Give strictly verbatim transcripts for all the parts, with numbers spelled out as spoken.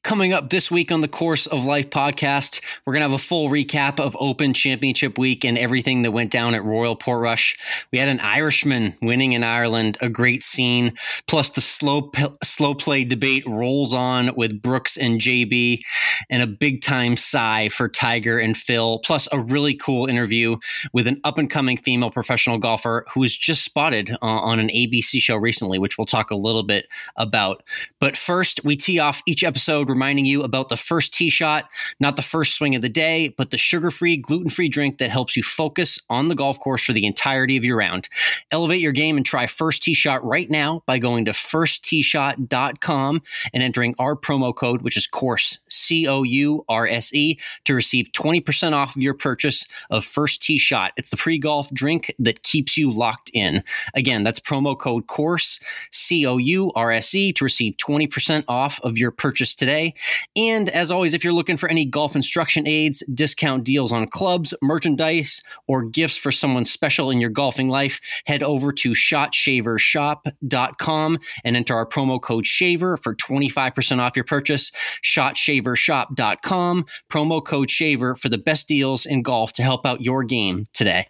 Coming up this week on the Course of Life podcast, we're going to have a full recap of Open Championship Week and everything that went down at Royal Portrush. We had an Irishman winning in Ireland, a great scene, plus the slow slow play debate rolls on with Brooks and J B, and a big-time sigh for Tiger and Phil, plus a really cool interview with an up-and-coming female professional golfer who was just spotted uh, on an A B C show recently, which we'll talk a little bit about. But first, we tee off each episode reminding you about the first tee shot, not the first swing of the day, but the sugar-free, gluten-free drink that helps you focus on the golf course for the entirety of your round. Elevate your game and try First Tee Shot right now by going to first tee shot dot com and entering our promo code, which is COURSE, C O U R S E, to receive twenty percent off of your purchase of First Tee Shot. It's the pre-golf drink that keeps you locked in. Again, that's promo code COURSE, C O U R S E, to receive twenty percent off of your purchase today. And as always, if you're looking for any golf instruction aids, discount deals on clubs, merchandise, or gifts for someone special in your golfing life, head over to shot shaver shop dot com and enter our promo code SHAVER for twenty-five percent off your purchase. shot shaver shop dot com, promo code SHAVER for the best deals in golf to help out your game today.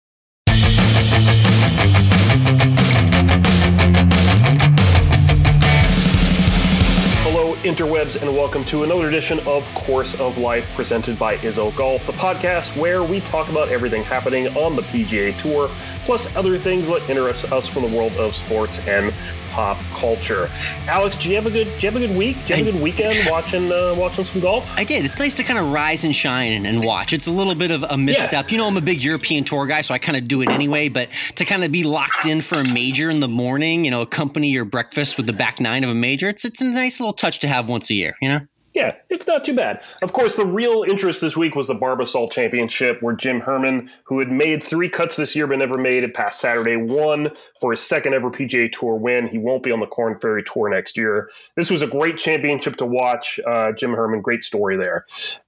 Hello, interwebs, and welcome to another edition of Course of Life presented by Izzo Golf, the podcast where we talk about everything happening on the P G A Tour, plus other things that interest us from the world of sports and pop culture. Alex, do you have a good, do you have a good week? Do you have I, a good weekend watching uh, watching some golf? I did. It's nice to kind of rise and shine and, and watch. It's a little bit of a misstep. Yeah. You know, I'm a big European tour guy, so I kind of do it anyway. But to kind of be locked in for a major in the morning, you know, accompany your breakfast with the back nine of a major, it's it's a nice little touch to have once a year, you know? Yeah, it's not too bad. Of course, the real interest this week was the Barbasol Championship, where Jim Herman, who had made three cuts this year but never made it past Saturday, won for his second ever P G A Tour win. He won't be on the Korn Ferry Tour next year. This was a great championship to watch. Uh, Jim Herman, great story there,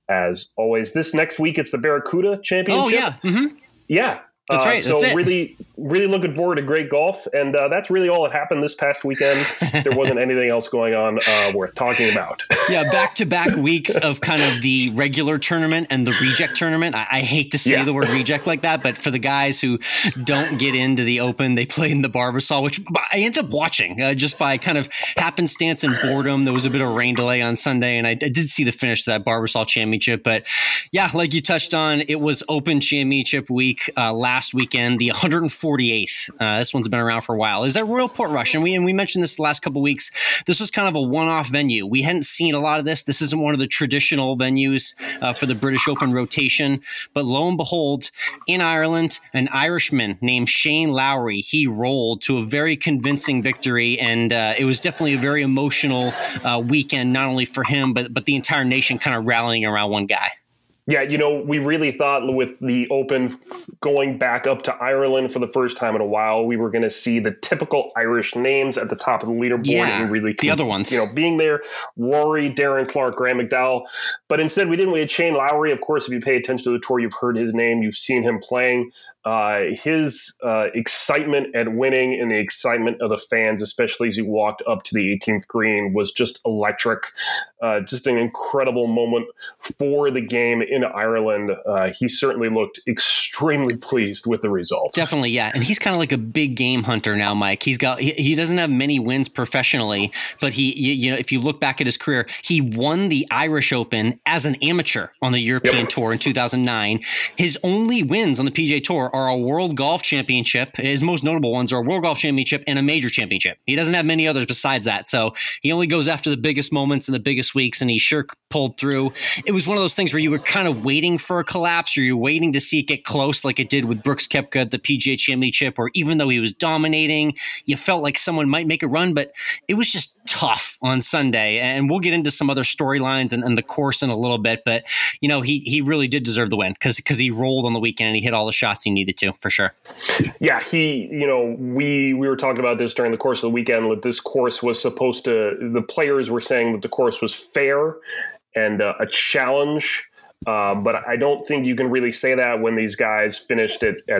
as always. This next week, it's the Barracuda Championship. Oh, yeah. Mm-hmm. Yeah. That's right. Uh, so that's really, really looking forward to great golf, and uh, that's really all that happened this past weekend. There wasn't anything else going on uh, worth talking about. Yeah, back-to-back weeks of kind of the regular tournament and the reject tournament. I, I hate to say yeah. the word reject like that, but for the guys who don't get into the Open, they play in the Barbasol, which I ended up watching uh, just by kind of happenstance and boredom. There was a bit of rain delay on Sunday, and I, I did see the finish to that Barbasol Championship. But yeah, like you touched on, it was Open Championship week uh, last weekend, the one hundred forty-eighth. Uh, this one's been around for a while. Is that Royal Portrush? And we and we mentioned this the last couple of weeks. This was kind of a one-off venue. We hadn't seen a lot of this. This isn't one of the traditional venues uh, for the British Open rotation. But lo and behold, in Ireland, an Irishman named Shane Lowry, he rolled to a very convincing victory, and uh, it was definitely a very emotional uh, weekend, not only for him, but but the entire nation kind of rallying around one guy. Yeah, you know, we really thought with the Open going back up to Ireland for the first time in a while, we were going to see the typical Irish names at the top of the leaderboard. Yeah, and really, the other ones. You know, being there, Rory, Darren Clarke, Graham McDowell. But instead, we didn't. We had Shane Lowry. Of course, if you pay attention to the tour, you've heard his name. You've seen him playing. Uh, his uh, excitement at winning and the excitement of the fans, especially as he walked up to the eighteenth green, was just electric. Uh, just an incredible moment for the game in Ireland. Uh, he certainly looked extremely pleased with the result. Definitely, yeah. And he's kind of like a big game hunter now, Mike. He's got he, he doesn't have many wins professionally, but he you, you know if you look back at his career, he won the Irish Open as an amateur on the European yep. Tour in two thousand nine. His only wins on the P G A Tour are a World Golf Championship. His most notable ones are a World Golf Championship and a major championship. He doesn't have many others besides that. So he only goes after the biggest moments and the biggest weeks, and he sure pulled through. It was one of those things where you were kind of waiting for a collapse, or you're waiting to see it get close like it did with Brooks Koepka at the P G A Championship, or even though he was dominating, you felt like someone might make a run, but it was just tough on Sunday. And we'll get into some other storylines and, and the course in a little bit, but you know, he he really did deserve the win because because he rolled on the weekend and he hit all the shots he needed to, for sure. Yeah, he, you know, we we were talking about this during the course of the weekend, that this course was supposed to, the players were saying that the course was fair and uh, a challenge. Uh, but I don't think you can really say that when these guys finished it at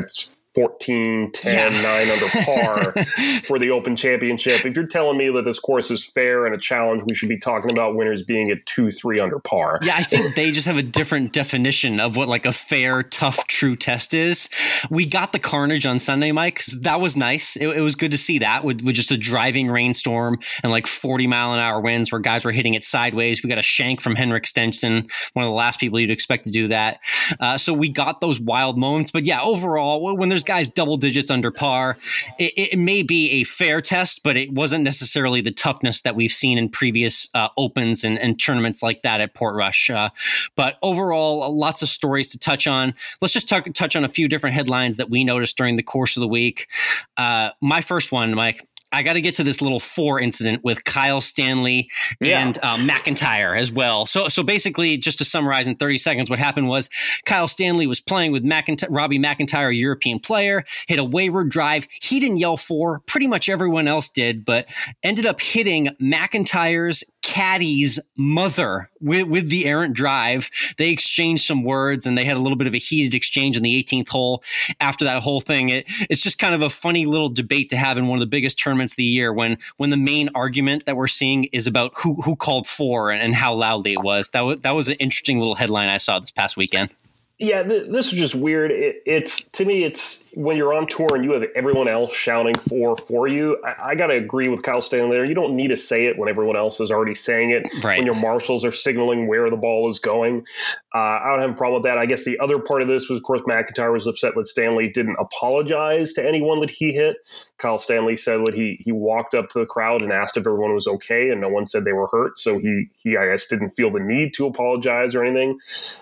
fourteen, ten, yeah. nine under par for the Open Championship. If you're telling me that this course is fair and a challenge, we should be talking about winners being at two, three under par. Yeah, I think they just have a different definition of what like a fair, tough, true test is. We got the carnage on Sunday, Mike. That was nice. It, it was good to see that with, with just a driving rainstorm and like forty mile an hour winds where guys were hitting it sideways. We got a shank from Henrik Stenson, one of the last people you'd expect to do that. Uh, so we got those wild moments. But yeah, overall, when there's guys double digits under par, it, it may be a fair test, but it wasn't necessarily the toughness that we've seen in previous uh, opens and, and tournaments like that at Portrush. Uh, but overall, lots of stories to touch on. Let's just talk, touch on a few different headlines that we noticed during the course of the week. Uh, my first one, Mike, I got to get to this little four incident with Kyle Stanley yeah. and uh, McIntyre as well. So, so basically, just to summarize in thirty seconds, what happened was Kyle Stanley was playing with McIntyre, Robbie McIntyre, a European player, hit a wayward drive. He didn't yell four. Pretty much everyone else did, but ended up hitting McIntyre's caddy's mother with, with the errant drive. They exchanged some words and they had a little bit of a heated exchange in the eighteenth hole after that whole thing. It, it's just kind of a funny little debate to have in one of the biggest tournaments of the year when when the main argument that we're seeing is about who who called four and, and how loudly it was. That was that was an interesting little headline I saw this past weekend. Yeah, th- this is just weird. It, it's to me, it's when you're on tour and you have everyone else shouting for for you. I, I got to agree with Kyle Stanley there. You don't need to say it when everyone else is already saying it. Right. When your marshals are signaling where the ball is going. Uh, I don't have a problem with that. I guess the other part of this was, of course, McIntyre was upset that Stanley didn't apologize to anyone that he hit. Kyle Stanley said that he he walked up to the crowd and asked if everyone was okay, and no one said they were hurt. So he he I guess didn't feel the need to apologize or anything.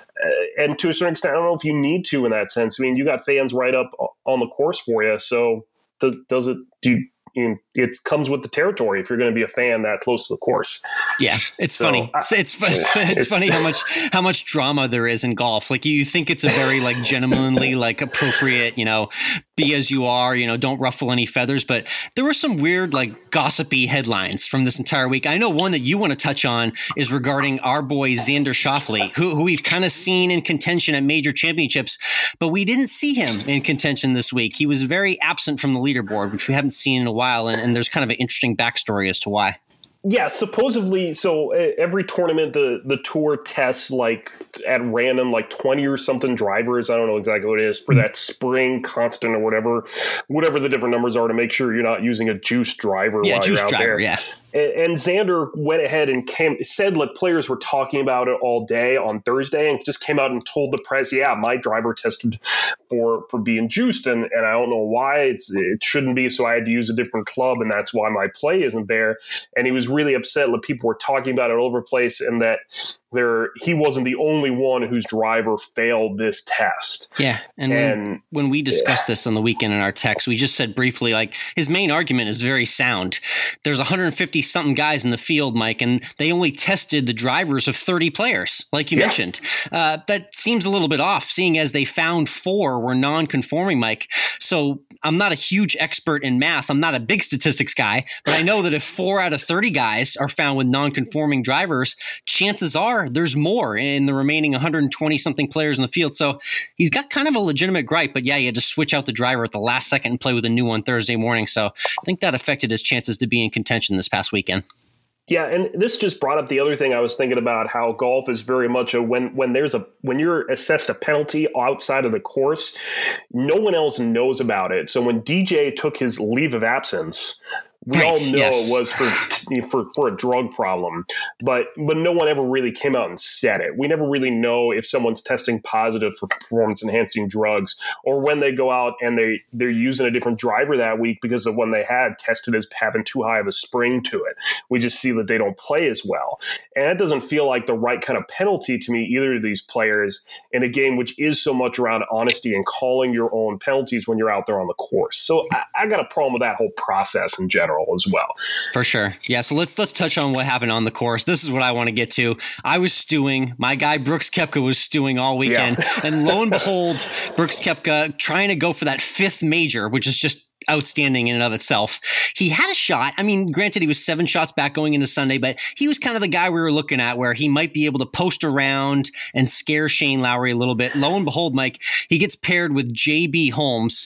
Uh, and to a certain extent, I don't know if you need to in that sense. I mean, you got fans right up on the course for you. So does, does it do you, you know, it comes with the territory if you're going to be a fan that close to the course. Yeah, it's so, funny. It's, it's, it's, it's funny how much how much drama there is in golf. Like you think it's a very like gentlemanly, like appropriate, you know, be as you are, you know, don't ruffle any feathers. But there were some weird, like gossipy headlines from this entire week. I know one that you want to touch on is regarding our boy Xander Schauffele, who, who we've kind of seen in contention at major championships, but we didn't see him in contention this week. He was very absent from the leaderboard, which we haven't seen in a while. And, and there's kind of an interesting backstory as to why. Yeah, supposedly, so uh, every tournament, the, the tour tests like at random, like twenty or something drivers. I don't know exactly what it is for that spring constant or whatever, whatever the different numbers are to make sure you're not using a juice driver yeah, while juice you're out driver, there. Yeah. And, and Xander went ahead and came, said like players were talking about it all day on Thursday and just came out and told the press, yeah, my driver tested for, for being juiced. And, and I don't know why it's, it shouldn't be. So I had to use a different club and that's why my play isn't there. And he was really upset that people were talking about it all over the place and that there he wasn't the only one whose driver failed this test. Yeah. And, and when, when we discussed yeah. this on the weekend in our text, we just said briefly, like his main argument is very sound. There's one hundred fifty something guys in the field, Mike, and they only tested the drivers of thirty players, like you yeah. mentioned. Uh, that seems a little bit off, seeing as they found four were non-conforming, Mike. So I'm not a huge expert in math. I'm not a big statistics guy, but I know that if four out of thirty guys are found with non-conforming drivers, chances are there's more in the remaining one hundred twenty something players in the field. So he's got kind of a legitimate gripe, but yeah, he had to switch out the driver at the last second and play with a new one Thursday morning. So I think that affected his chances to be in contention this past weekend. Yeah, and this just brought up the other thing I was thinking about, how golf is very much a when when there's a when you're assessed a penalty outside of the course, no one else knows about it. So when D J took his leave of absence, we right, all know yes. it was for, for for a drug problem, but but no one ever really came out and said it. We never really know if someone's testing positive for performance-enhancing drugs, or when they go out and they, they're using a different driver that week because the one they had tested as having too high of a spring to it. We just see that they don't play as well. And that doesn't feel like the right kind of penalty to me, either of these players, in a game which is so much around honesty and calling your own penalties when you're out there on the course. So I, I got a problem with that whole process in general as well. For sure. Yeah. So let's let's touch on what happened on the course. This is what I want to get to. I was stewing. My guy Brooks Koepka was stewing all weekend. Yeah. And lo and behold, Brooks Koepka trying to go for that fifth major, which is just outstanding in and of itself. He had a shot. I mean, granted, he was seven shots back going into Sunday, but he was kind of the guy we were looking at where he might be able to post around and scare Shane Lowry a little bit. Lo and behold, Mike, he gets paired with J B Holmes.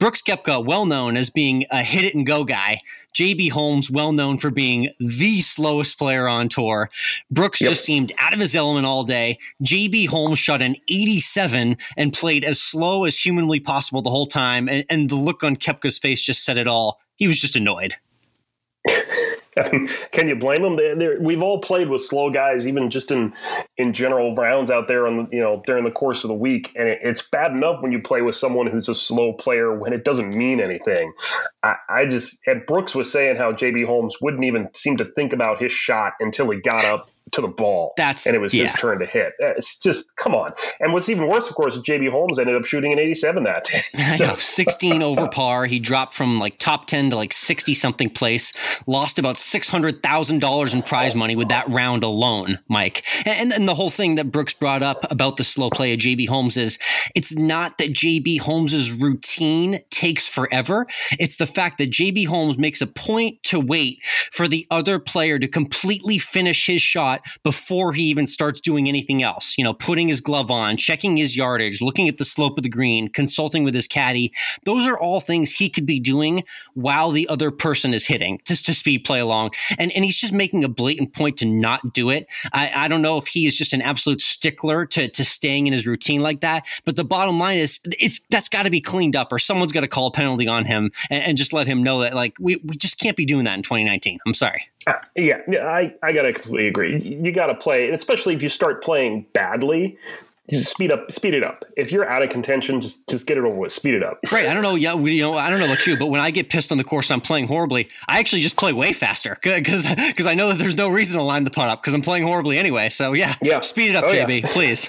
Brooks Koepka, well known as being a hit it and go guy. J B Holmes, well known for being the slowest player on tour. Brooks yep. just seemed out of his element all day. J B Holmes shot an eighty-seven and played as slow as humanly possible the whole time. And, and the look on Koepka's face just said it all. He was just annoyed. I mean, can you blame them? They're, they're, we've all played with slow guys, even just in, in general rounds out there on, you know, during the course of the week. And it, it's bad enough when you play with someone who's a slow player when it doesn't mean anything. I, I just, and Brooks was saying how J B Holmes wouldn't even seem to think about his shot until he got up to the ball. That's, and it was yeah. his turn to hit. It's just, come on. And what's even worse, of course, is J B Holmes ended up shooting an eighty-seven that day. So. I know, sixteen over par. He dropped from like top ten to like sixty something place, lost about six hundred thousand dollars in prize money with that round alone, Mike. And, and the whole thing that Brooks brought up about the slow play of J B Holmes is it's not that J B Holmes's routine takes forever. It's the fact that J B Holmes makes a point to wait for the other player to completely finish his shot before he even starts doing anything else, you know, putting his glove on, checking his yardage, looking at the slope of the green, consulting with his caddy. Those are all things he could be doing while the other person is hitting, just to speed play along. And and he's just making a blatant point to not do it. I, I don't know if he is just an absolute stickler to, to staying in his routine like that. But the bottom line is it's that's got to be cleaned up, or someone's got to call a penalty on him and, and just let him know that, like, we, we just can't be doing that in twenty nineteen. I'm sorry. Uh, yeah, I, I got to completely agree. You got to play, and especially if you start playing badly, just speed up, speed it up. If you're out of contention, just just get it over with. Speed it up. Right. I don't know. Yeah, we, you know, I don't know about you, but when I get pissed on the course, I'm playing horribly. I actually just play way faster because because I know that there's no reason to line the putt up because I'm playing horribly anyway. So yeah, yeah. speed it up, oh, J B, yeah. please.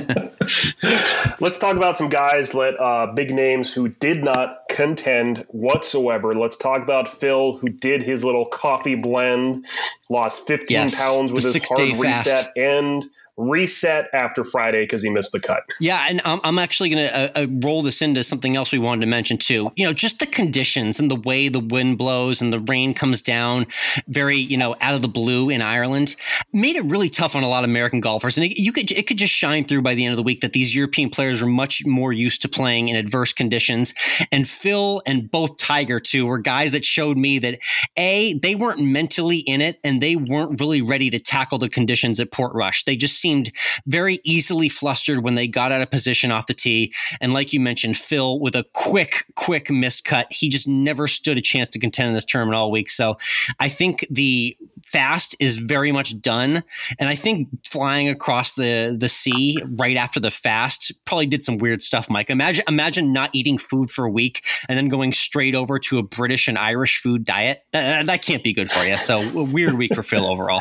Let's talk about some guys, let uh, big names who did not contend whatsoever. Let's talk about Phil, who did his little coffee blend, lost fifteen yes, pounds with his hard reset fast. and reset after Friday because he missed the cut. Yeah, and I'm, I'm actually going to uh, uh, roll this into something else we wanted to mention too. You know, just the conditions and the way the wind blows and the rain comes down very, you know, out of the blue in Ireland made it really tough on a lot of American golfers. And it, you could it could just shine through by the end of the week that these European players are much more used to playing in adverse conditions. And Phil and both Tiger too were guys that showed me that A, they weren't mentally in it and they weren't really ready to tackle the conditions at Portrush. They just seemed very easily flustered when they got out of position off the tee. And like you mentioned, Phil with a quick, quick missed cut, he just never stood a chance to contend in this tournament all week. So I think the fast is very much done. And I think flying across the, the sea right after the fast probably did some weird stuff, Mike. Imagine, imagine not eating food for a week and then going straight over to a British and Irish food diet. That, that can't be good for you. So a weird week for Phil overall.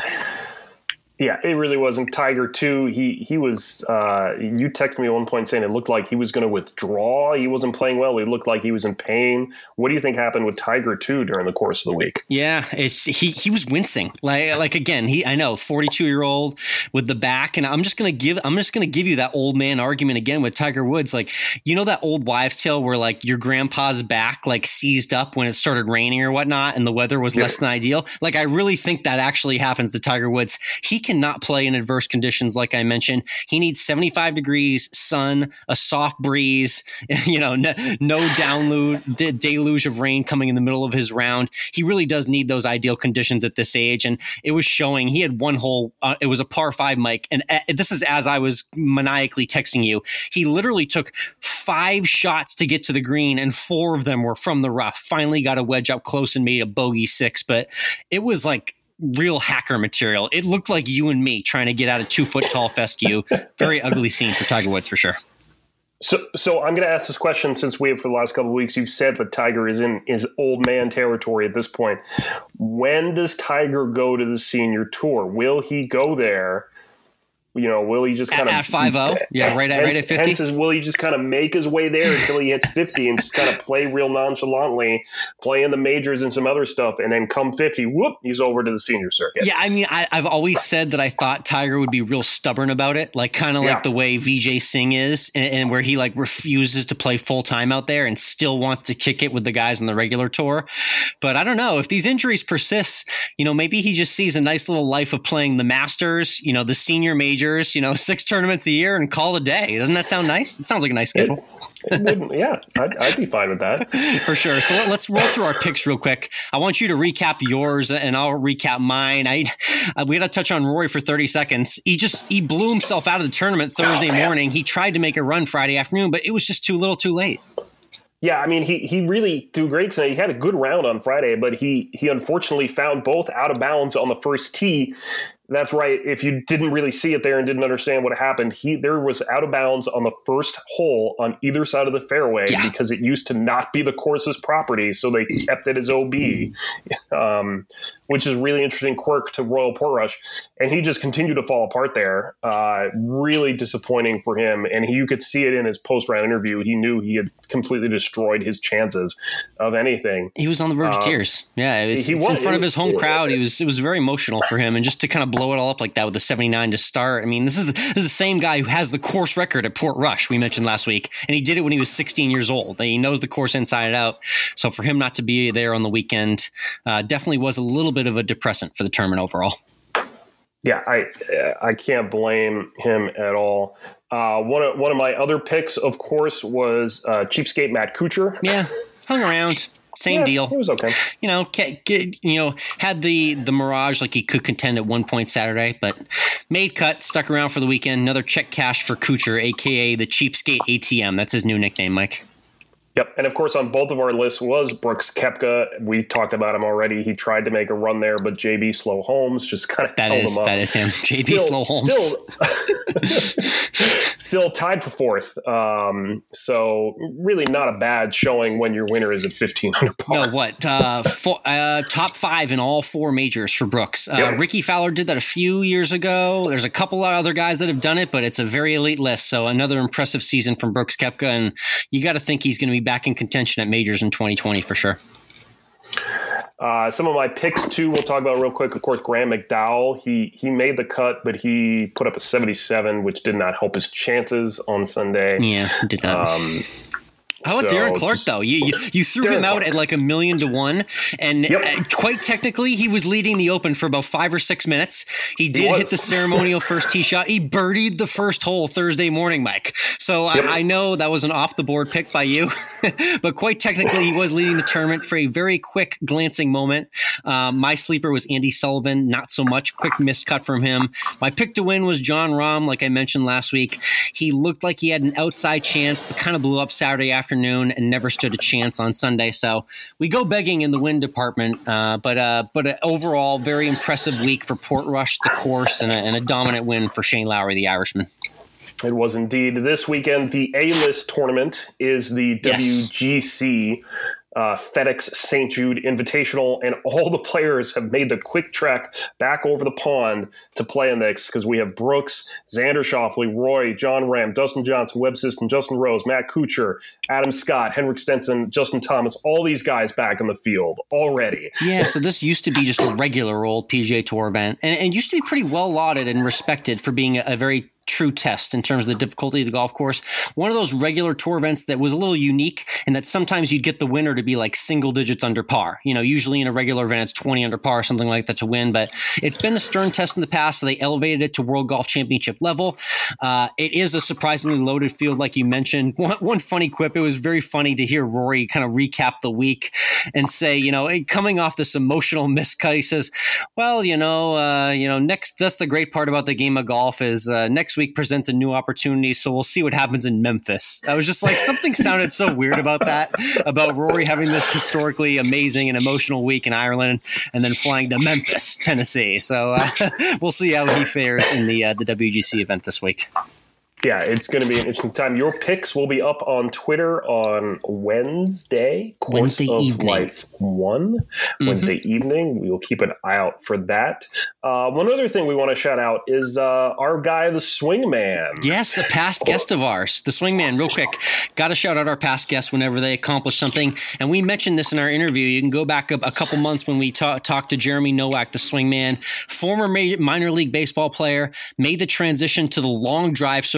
Yeah, it really wasn't. Tiger, too, he he was, uh, you texted me at one point saying it looked like he was going to withdraw. He wasn't playing well. He looked like he was in pain. What do you think happened with Tiger, too, during the course of the week? Yeah, it's, he he was wincing. Like, like again, he I know, forty-two-year-old with the back. And I'm just going to give I'm just going to give you that old man argument again with Tiger Woods. Like, you know that old wives' tale where, like, your grandpa's back, like, seized up when it started raining or whatnot and the weather was less than ideal? Like, I really think that actually happens to Tiger Woods. He cannot play in adverse conditions, like I mentioned. He needs seventy-five degrees, sun, a soft breeze, you know, no, no download, de- deluge of rain coming in the middle of his round. He really does need those ideal conditions at this age. And it was showing. He had one hole. Uh, it was a par five, Mike. And uh, this is as I was maniacally texting you. He literally took five shots to get to the green, and four of them were from the rough. Finally got a wedge up close and made a bogey six. But it was like real hacker material. It looked like you and me trying to get out a two foot tall fescue. Very ugly scene for Tiger Woods for sure. So, so I'm going to ask this question since we have for the last couple of weeks. You've said that Tiger is in his old man territory at this point. When does Tiger go to the senior tour? Will he go there? You know, will he just kind at, of at five oh? Yeah, right at right at fifty. Hence, will he just kind of make his way there until he hits fifty and just kind of play real nonchalantly, play in the majors and some other stuff, and then come fifty, whoop, he's over to the senior circuit. Yeah, I mean, I, I've always said that I thought Tiger would be real stubborn about it, like kind of yeah. like the way Vijay Singh is, and, and where he like refuses to play full time out there and still wants to kick it with the guys on the regular tour. But I don't know if these injuries persist. You know, maybe he just sees a nice little life of playing the Masters, you know, the senior major. majors, you know, six tournaments a year and call it a day. Doesn't that sound nice? It sounds like a nice schedule. It, it wouldn't, yeah, I'd, I'd be fine with that. For sure. So let, let's roll through our picks real quick. I want you to recap yours and I'll recap mine. I uh, we got to touch on Rory for thirty seconds. He just, he blew himself out of the tournament Thursday oh, morning. He tried to make a run Friday afternoon, but it was just too little too late. Yeah, I mean, he he really threw great tonight. He had a good round on Friday, but he he unfortunately found both out of bounds on the first tee. That's right. If you didn't really see it there and didn't understand what happened, he there was out of bounds on the first hole on either side of the fairway yeah. because it used to not be the course's property, so they kept it as O B, um, which is a really interesting quirk to Royal Portrush. And he just continued to fall apart there. Uh, really disappointing for him. And he, you could see it in his post-round interview. He knew he had completely destroyed his chances of anything. He was on the verge uh, of tears. Yeah, it was, he it's was, in front of his home it, crowd. He was. It was very emotional for him, and just to kind of blow it all up like that with the seventy-nine to start. I mean, this is, this is the same guy who has the course record at Portrush we mentioned last week, and he did it when he was sixteen years old. He knows the course inside and out. So for him not to be there on the weekend uh, definitely was a little bit of a depressant for the tournament overall. Yeah, I I can't blame him at all. Uh, one of one of my other picks, of course, was uh, cheapskate Matt Kuchar. Yeah, hung around. Same yeah, deal. It was okay. You know, get, you know, had the the mirage like he could contend at one point Saturday, but made cut, stuck around for the weekend. Another check cash for Kuchar, a k a the cheapskate A T M. That's his new nickname, Mike. Yep. And of course, on both of our lists was Brooks Koepka. We talked about him already. He tried to make a run there, but J B Slow Holmes just kind of that held is, him up. That is him. J B Slow Holmes. Still, still tied for fourth. Um, so really not a bad showing when your winner is at fifteen under par. No, what? Uh, four, uh, top five in all four majors for Brooks. Uh, yep. Ricky Fowler did that a few years ago. There's a couple of other guys that have done it, but it's a very elite list. So another impressive season from Brooks Koepka. And you got to think he's going to be back in contention at majors in twenty twenty for sure. Uh, some of my picks too, we'll talk about real quick. Of course, Graham McDowell, he he made the cut, but he put up a seventy-seven, which did not help his chances on Sunday. Yeah, did not. Um, How about so Darren Clarke, though? You you, you threw Darren him out Clarke. At like a million to one, and yep. uh, quite technically, he was leading the Open for about five or six minutes. He did he hit the ceremonial first tee shot. He birdied the first hole Thursday morning, Mike. So yep. I, I know that was an off-the-board pick by you, but quite technically, he was leading the tournament for a very quick glancing moment. Um, my sleeper was Andy Sullivan, not so much. Quick missed cut from him. My pick to win was Jon Rahm, like I mentioned last week. He looked like he had an outside chance, but kind of blew up Saturday afternoon. And never stood a chance on Sunday. So we go begging in the win department, uh, but uh, but an overall very impressive week for Portrush, the course, and a, and a dominant win for Shane Lowry, the Irishman. It was indeed. This weekend, the A-List tournament is the yes. W G C Uh, FedEx Saint Jude Invitational, and all the players have made the quick trek back over the pond to play in this because we have Brooks, Xander Schauffele, Roy, John Rahm, Dustin Johnson, Webb Simpson, Justin Rose, Matt Kuchar, Adam Scott, Henrik Stenson, Justin Thomas, all these guys back in the field already. Yeah, so this used to be just a regular old P G A Tour event, and it used to be pretty well lauded and respected for being a, a very true test in terms of the difficulty of the golf course. One of those regular tour events that was a little unique in that sometimes you'd get the winner to be like single digits under par. You know, usually in a regular event, it's twenty under par, something like that to win, but it's been a stern test in the past. So they elevated it to World Golf Championship level. Uh, it is a surprisingly loaded field, like you mentioned. One, one funny quip, it was very funny to hear Rory kind of recap the week and say, you know, coming off this emotional miscut, he says, well, you know, uh, you know, next, that's the great part about the game of golf is uh, next week presents a new opportunity, so we'll see what happens in Memphis. I was just like, something sounded so weird about that, about Rory having this historically amazing and emotional week in Ireland and then flying to Memphis, Tennessee. So uh, we'll see how he fares in the uh, the W G C event this week. Yeah, it's going to be an interesting time. Your picks will be up on Twitter on Wednesday. Wednesday Course of evening. Life one. Mm-hmm. Wednesday evening. We will keep an eye out for that. Uh, one other thing we want to shout out is uh, our guy, the Swingman. Yes, a past oh. guest of ours. The Swingman, real quick. Got to shout out our past guests whenever they accomplish something. And we mentioned this in our interview. You can go back a, a couple months when we ta- talked to Jeremy Nowak, the Swingman, former ma- minor league baseball player, made the transition to the long drive circuit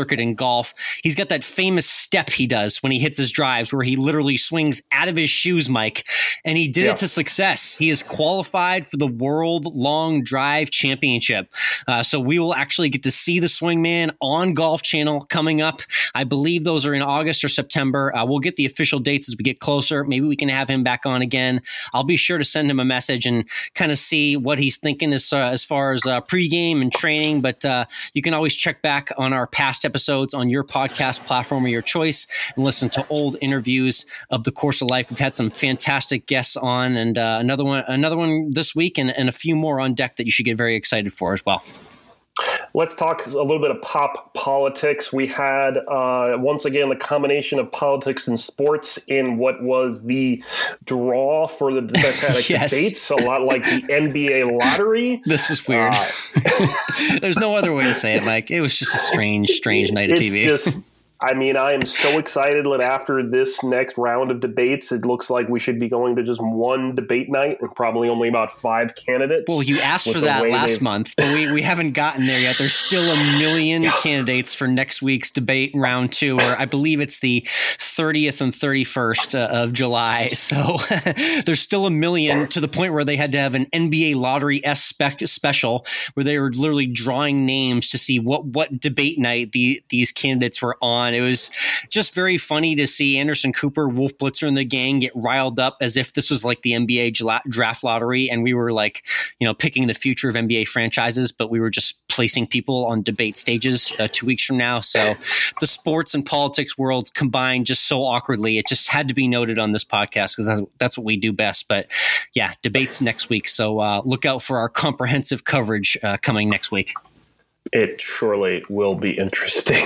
circuit in golf. He's got that famous step he does when he hits his drives where he literally swings out of his shoes, Mike, and he did yeah. it to success. He is qualified for the World Long Drive Championship. Uh, so we will actually get to see the Swingman on Golf Channel coming up. I believe those are in August or September. Uh, we'll get the official dates as we get closer. Maybe we can have him back on again. I'll be sure to send him a message and kind of see what he's thinking as, uh, as far as uh, pregame and training. But uh, you can always check back on our past episodes on your podcast platform of your choice and listen to old interviews of the Course of Life. We've had some fantastic guests on, and uh, another one, another one this week, and, and a few more on deck that you should get very excited for as well. Let's talk a little bit of pop politics. We had, uh, once again, the combination of politics and sports in what was the draw for the Democratic yes. debates, a lot like the N B A lottery. This was weird. Uh, There's no other way to say it, Mike. It was just a strange, strange night of T V. Just, I mean, I am so excited that after this next round of debates, it looks like we should be going to just one debate night and probably only about five candidates. Well, you asked for that last they've... month, but we, we haven't gotten there yet. There's still a million yeah. candidates for next week's debate round two, or I believe it's the thirtieth and thirty-first uh, of July. So there's still a million, to the point where they had to have an N B A lottery-esque spec- special where they were literally drawing names to see what, what debate night the, these candidates were on. It was just very funny to see Anderson Cooper, Wolf Blitzer, and the gang get riled up as if this was like the N B A draft lottery and we were like, you know, picking the future of N B A franchises, but we were just placing people on debate stages uh, two weeks from now. So the sports and politics world combined just so awkwardly. It just had to be noted on this podcast because that's, that's what we do best. But yeah, debates next week. So uh, look out for our comprehensive coverage uh, coming next week. It surely will be interesting.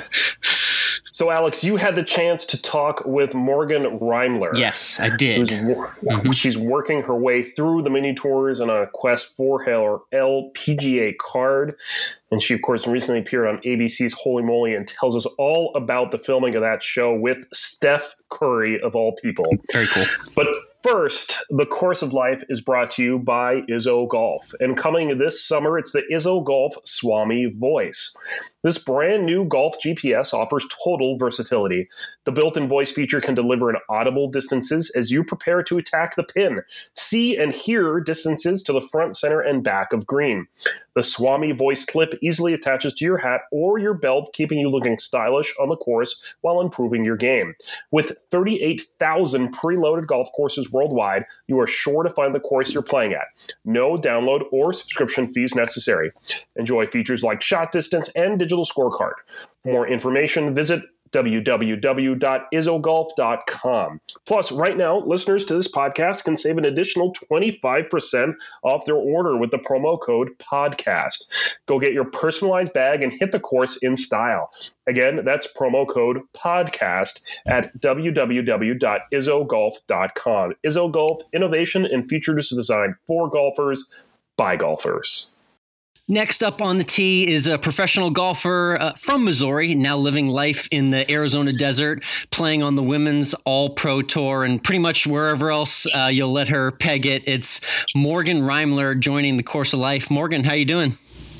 So, Alex, you had the chance to talk with Morgan Reimler. Yes, I did. Who's, mm-hmm. She's working her way through the mini tours on a quest for her L P G A card. And she, of course, recently appeared on A B C's Holy Moly and tells us all about the filming of that show with Steph Curry, of all people. Very cool. But first, the Course of Life is brought to you by Izzo Golf. And coming this summer, it's the Izzo Golf Swami Voice. This brand new golf G P S offers total versatility. The built-in voice feature can deliver in audible distances as you prepare to attack the pin. See and hear distances to the front, center, and back of green. The Swami Voice clip easily attaches to your hat or your belt, keeping you looking stylish on the course while improving your game. With thirty-eight thousand preloaded golf courses worldwide, you are sure to find the course you're playing at. No download or subscription fees necessary. Enjoy features like shot distance and digital scorecard. For more information, visit w w w dot izzo golf dot com. Plus, right now, listeners to this podcast can save an additional twenty-five percent off their order with the promo code PODCAST. Go get your personalized bag and hit the course in style. Again, that's promo code PODCAST at w w w dot izzo golf dot com. Izzo Golf, innovation and features designed for golfers by golfers. Next up on the tee is a professional golfer uh, from Missouri, now living life in the Arizona desert, playing on the Women's All-Pro Tour and pretty much wherever else uh, you'll let her peg it. It's Morgan Reimler joining the Course of Life. Morgan, how you doing?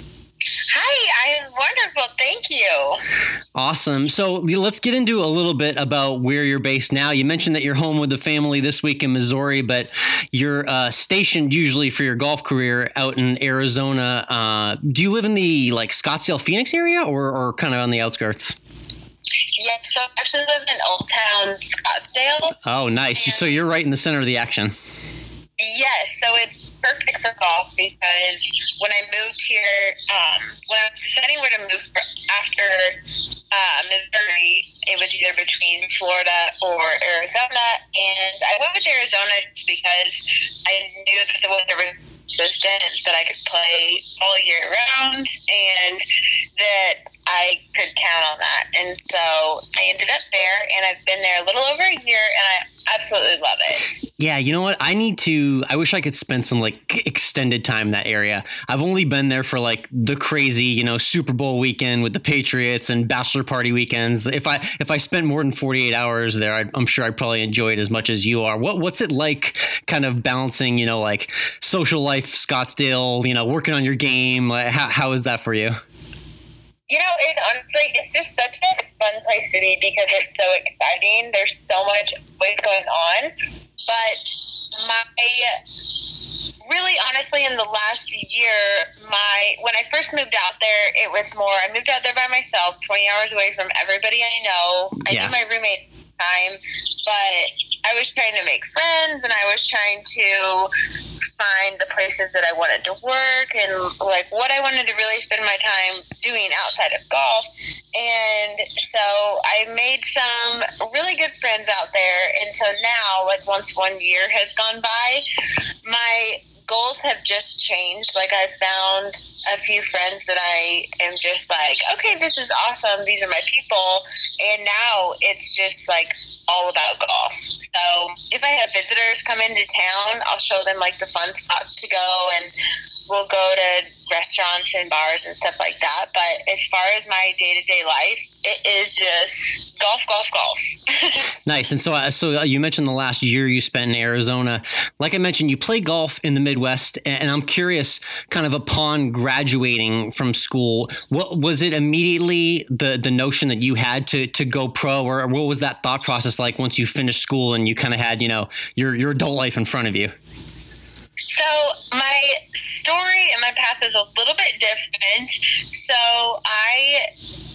Hi, I'm wonderful. Thank you. Awesome. So let's get into a little bit about where you're based now. You mentioned that you're home with the family this week in Missouri, but you're uh, stationed usually for your golf career out in Arizona. Uh, do you live in the like Scottsdale, Phoenix area or, or kind of on the outskirts? Yes, so I actually live in Old Town, Scottsdale. Oh, nice. And so you're right in the center of the action. Yes, so it's perfect for golf because when I moved here, um, when I was deciding where to move after uh, Missouri, it was either between Florida or Arizona, and I went with Arizona because I knew that the weather was consistent, that I could play all year round, and that I could count on that. And so I ended up there, and I've been there a little over a year, and I absolutely love it. Yeah, you know what? I need to, I wish I could spend some like extended time in that area. I've only been there for like the crazy, you know, Super Bowl weekend with the Patriots and bachelor party weekends. If I, if I spent more than forty-eight hours there, I'd, I'm sure I'd probably enjoy it as much as you are. What, what's it like kind of balancing, you know, like social life, Scottsdale, you know, working on your game? Like, how, how is that for you? You know, it honestly, it's just such a fun place to be because it's so exciting. There's so much always going on. But my, really honestly, in the last year, my, when I first moved out there, it was more, I moved out there by myself, twenty hours away from everybody I know. I Yeah. knew my roommate at the time, but I was trying to make friends and I was trying to find the places that I wanted to work and like what I wanted to really spend my time doing outside of golf. And so I made some really good friends out there. And so now, like once one year has gone by, my goals have just changed. Like I found a few friends that I am just like, okay, this is awesome. These are my people. And now it's just like all about golf. So if I have visitors come into town, I'll show them like the fun spots to go, and we'll go to restaurants and bars and stuff like that. But as far as my day-to-day life, it is just golf, golf, golf. Nice. And so, uh, so you mentioned the last year you spent in Arizona. Like I mentioned, you play golf in the Midwest, and I'm curious, kind of upon graduating from school, what was it immediately the the notion that you had to to go pro, or what was that thought process like once you finished school and you kind of had, you know, your your adult life in front of you? So my story and my path is a little bit different. So I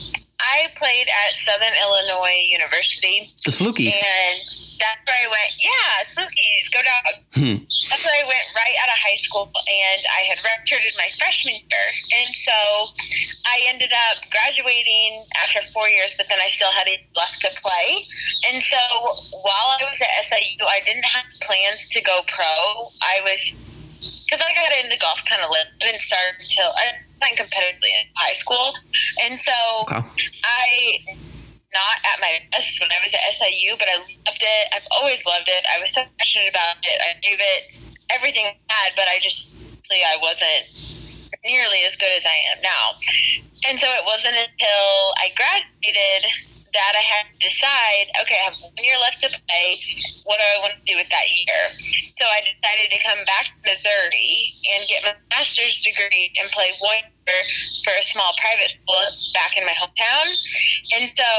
I played at Southern Illinois University. The Salukis. And that's where I went. Yeah, Salukis, go Dogs. Hmm. That's where I went right out of high school, and I had redshirted my freshman year. And so I ended up graduating after four years, but then I still had left to play. And so while I was at S I U, I didn't have plans to go pro. I was, because I got into golf kind of late. I didn't start until I playing competitively in high school. And so Okay. I, not at my best when I was at S I U, but I loved it. I've always loved it. I was so passionate about it. I gave it everything I had, but I just, I wasn't nearly as good as I am now. And so it wasn't until I graduated that I had to decide, okay, I have one year left to play. What do I want to do with that year? So I decided to come back to Missouri and get my master's degree and play one year for a small private school back in my hometown. And so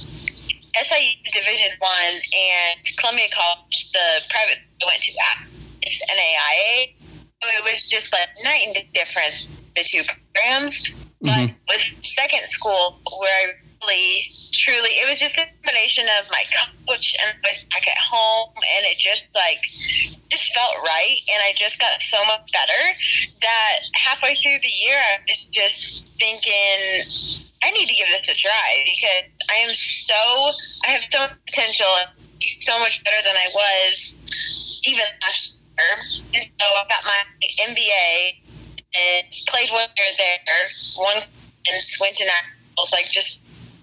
S I U Division One and Columbia College, the private school I went to, that is N A I A. So it was just like night and day difference, the two programs. But Mm-hmm. with second school, where I really, truly, it was just a combination of my coach and I was back at home, and it just like just felt right, and I just got so much better that halfway through the year I was just thinking I need to give this a try because I am so I have so much potential, so much better than I was even last year. And so I got my M B A and played one year there, one and went to nationals, like just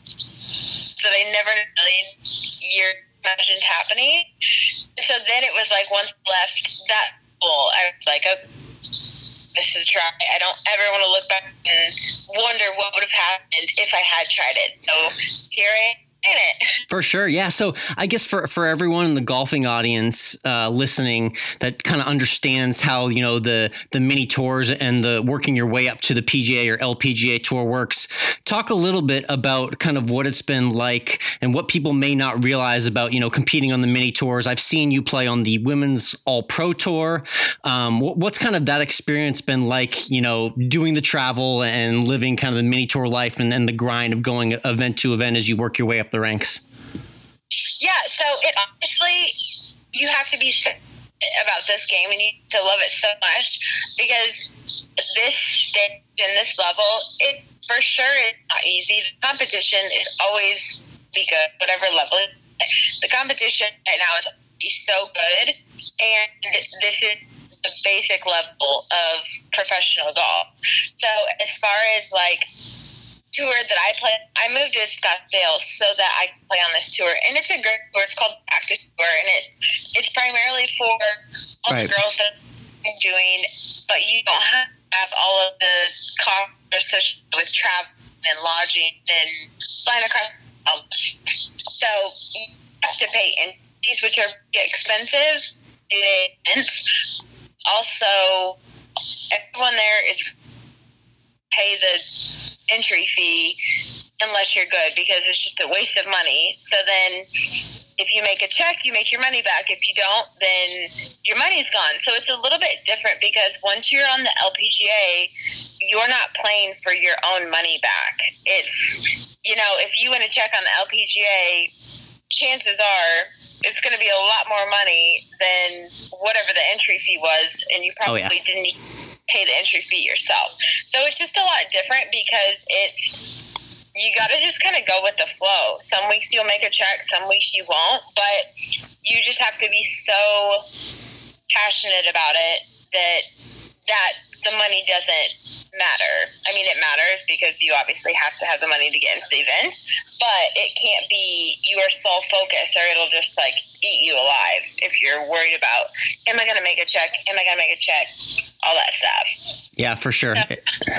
that I never really year imagined happening. So then it was like once left that school, I was like, okay, this is a try. I don't ever want to look back and wonder what would have happened if I had tried it. So here I am in it. For sure. Yeah. So I guess for, for everyone in the golfing audience uh, listening that kind of understands how, you know, the, the mini tours and the working your way up to the P G A or L P G A tour works, talk a little bit about kind of what it's been like and what people may not realize about, you know, competing on the mini tours. I've seen you play on the Women's All Pro Tour. Um, what, what's kind of that experience been like, you know, doing the travel and living kind of the mini tour life and, and the grind of going event to event as you work your way up the ranks? Yeah, so it honestly, you have to be about this game and you have to love it so much because this stage and this level, it for sure is not easy. The competition is always be good, whatever level. The competition right now is so good, and this is the basic level of professional golf. So as far as like tour that I play, I moved to Scottsdale so that I can play on this tour, and it's a great tour. It's called Practice Tour, and it it's primarily for all right. the girls that I'm doing, but you don't have, have all of the costs associated with travel and lodging and flying across. So you have to pay fees, which are expensive. Events. Also, everyone there is pay the entry fee unless you're good, because it's just a waste of money. So then if you make a check, you make your money back. If you don't, then your money's gone. So it's a little bit different, because once you're on the L P G A, you're not playing for your own money back. It's, you know, if you win a check on the L P G A, chances are it's going to be a lot more money than whatever the entry fee was, and you probably oh, yeah. didn't pay the entry fee yourself. So it's just a lot different, because it's, you got to just kind of go with the flow. Some weeks you'll make a check, some weeks you won't, but you just have to be so passionate about it that that the money doesn't matter. I mean, it matters because you obviously have to have the money to get into the event, but it can't be your sole focus, or it'll just like eat you alive if you're worried about, am I going to make a check? Am I going to make a check? All that stuff. Yeah, for sure. So,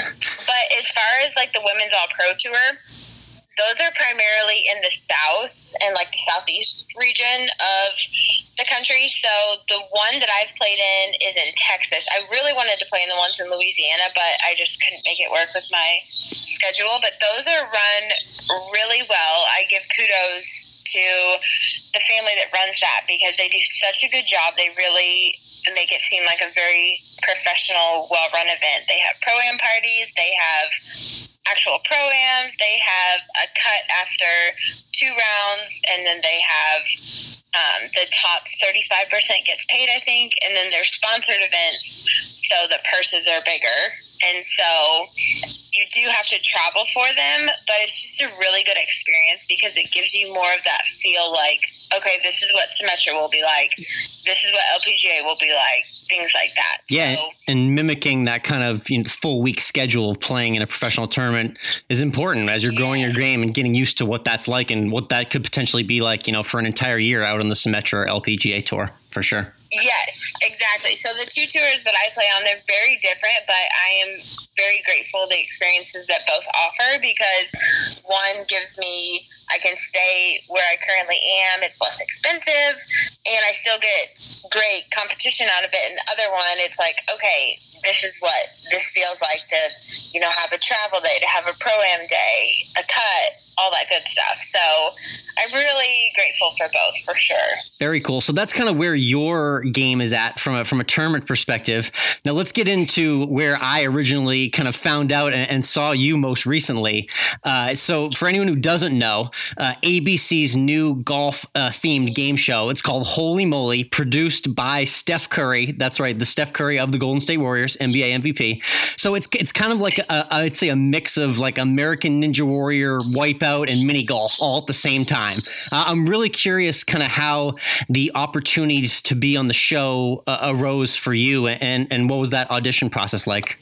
but as far as like the Women's All Pro Tour, those are primarily in the South and like the Southeast region of the country. So the one that I've played in is in Texas. I really wanted to play in the ones in Louisiana, but I just couldn't make it work with my schedule. But those are run really well. I give kudos to the family that runs that, because they do such a good job. They really make it seem like a very professional, well-run event. They have pro-am parties. They have actual pro-ams. They have a cut after two rounds, and then they have um, the top thirty-five percent gets paid, I think, and then they're sponsored events, so the purses are bigger. And so you do have to travel for them, but it's just a really good experience, because it gives you more of that feel like, okay, this is what Symetra will be like. This is what L P G A will be like. Things like that. Yeah, so, and mimicking that kind of, you know, full week schedule of playing in a professional tournament is important as you're growing yeah. your game and getting used to what that's like and what that could potentially be like, you know, for an entire year out on the Symetra or L P G A tour, for sure. Yes, exactly. So the two tours that I play on, they're very different, but I am very grateful the experiences that both offer, because one gives me, I can stay where I currently am, it's less expensive, and I still get great competition out of it. And the other one, it's like, okay, this is what this feels like to, you know, have a travel day, to have a pro-am day, a cut, all that good stuff. So I'm really grateful for both, for sure. Very cool. So that's kind of where your game is at from a, from a tournament perspective. Now let's get into where I originally kind of found out and, and saw you most recently. Uh, so for anyone who doesn't know, uh, A B C's new golf uh, themed game show, it's called Holy Moly, produced by Steph Curry. That's right. The Steph Curry of the Golden State Warriors, N B A M V P. So it's, it's kind of like, a, I'd say a mix of like American Ninja Warrior, Wipeout, and mini golf all at the same time. Uh, I'm really curious kind of how the opportunities to be on the show uh, arose for you, and, and what was that audition process like?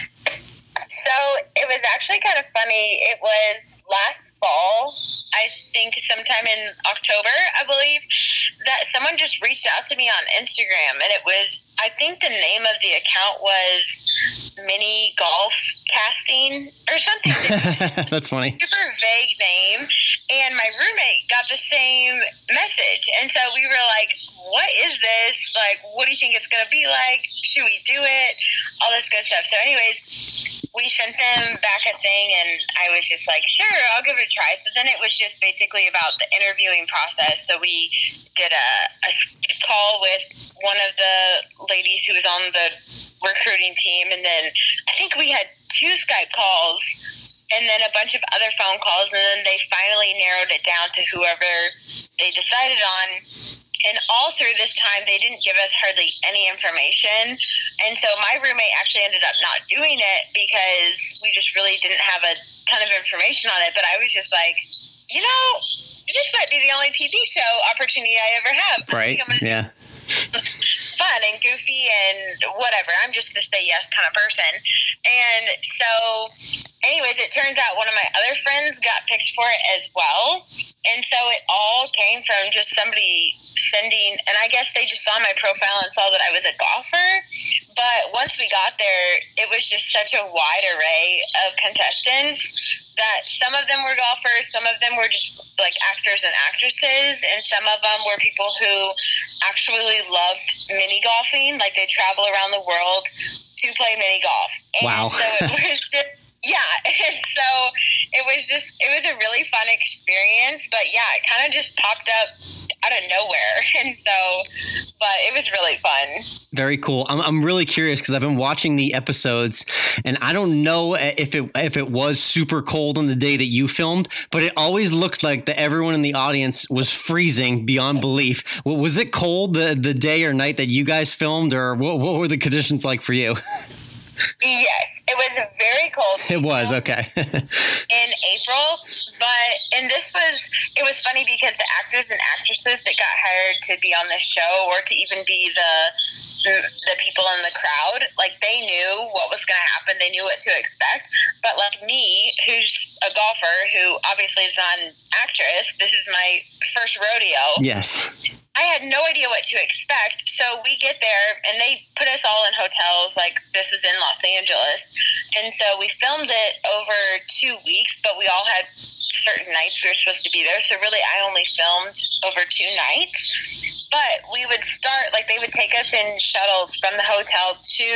So it was actually kind of funny. It was last fall, I think sometime in October, I believe, that someone just reached out to me on Instagram, and it was, I think the name of the account was Mini Golf Casting or something. That's funny. Super vague name. And my roommate got the same message. And so we were like, what is this? Like, what do you think it's going to be like? Should we do it? All this good stuff. So anyways, we sent them back a thing, and I was just like, sure, I'll give it a try. So then it was just basically about the interviewing process. So we did a, a call with one of the ladies who was on the recruiting team, and then I think we had two Skype calls and then a bunch of other phone calls, and then they finally narrowed it down to whoever they decided on. And all through this time, they didn't give us hardly any information. And so my roommate actually ended up not doing it because we just really didn't have a ton of information on it. But I was just like, you know, this might be the only T V show opportunity I ever have. Right, yeah. Fun and goofy and whatever. I'm just a say yes kind of person. And so anyways, it turns out one of my other friends got picked for it as well. And so it all came from just somebody sending, and I guess they just saw my profile and saw that I was a golfer. But once we got there, it was just such a wide array of contestants that some of them were golfers, some of them were just like actors and actresses, and some of them were people who actually loved mini golfing. Like they travel around the world to play mini golf. And wow. so it was just, Yeah, and so it was just, it was a really fun experience, but yeah, it kind of just popped up out of nowhere, and so, but it was really fun. Very cool. I'm I'm really curious because I've been watching the episodes, and I don't know if it if it was super cold on the day that you filmed, but it always looked like that everyone in the audience was freezing beyond belief. Well, was it cold the, the day or night that you guys filmed, or what, what were the conditions like for you? Yes, it was very cold. It was, okay. in April, but, and this was, it was funny because the actors and actresses that got hired to be on the show or to even be the, the people in the crowd, like they knew what was going to happen. They knew what to expect. But like me, who's a golfer, who obviously is not an actress, this is my first rodeo. Yes. I had no idea what to expect, so we get there, and they put us all in hotels, like this was in Los Angeles, and so we filmed it over two weeks, but we all had certain nights we were supposed to be there, so really I only filmed over two nights, but we would start, like they would take us in shuttles from the hotel to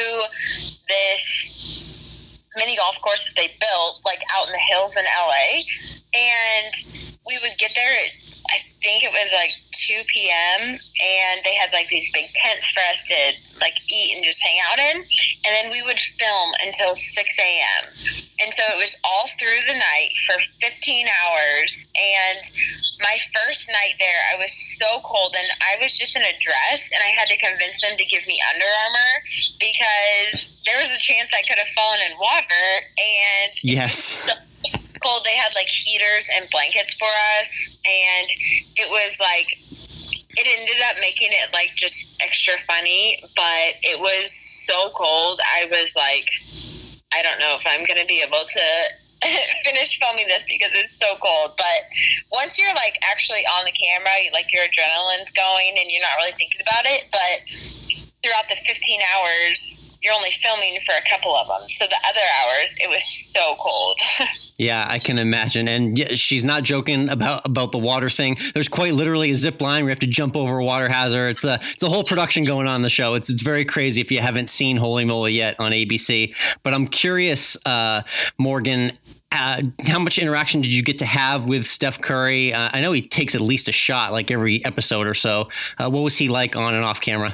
this mini golf course that they built, like out in the hills in L A, and we would get there at, I think it was like two p.m. and they had like these big tents for us to like eat and just hang out in, and then we would film until six a.m. and so it was all through the night for fifteen hours, and my first night there I was so cold, and I was just in a dress, and I had to convince them to give me Under Armour because there was a chance I could have fallen in water, and yes. so cold. They had like heaters and blankets for us, and it was like, it ended up making it like just extra funny, but it was so cold. I was like, I don't know if I'm going to be able to finish filming this because it's so cold. But once you're like actually on the camera, like your adrenaline's going and you're not really thinking about it, but throughout the fifteen hours, you're only filming for a couple of them. So the other hours, it was so cold. Yeah, I can imagine. And yeah, she's not joking about, about the water thing. There's quite literally a zip line where you have to jump over a water hazard. It's a, it's a whole production going on in the show. It's, it's very crazy if you haven't seen Holy Moly yet on A B C. But I'm curious, uh, Morgan, uh, how much interaction did you get to have with Steph Curry? Uh, I know he takes at least a shot like every episode or so. Uh, what was he like on and off camera?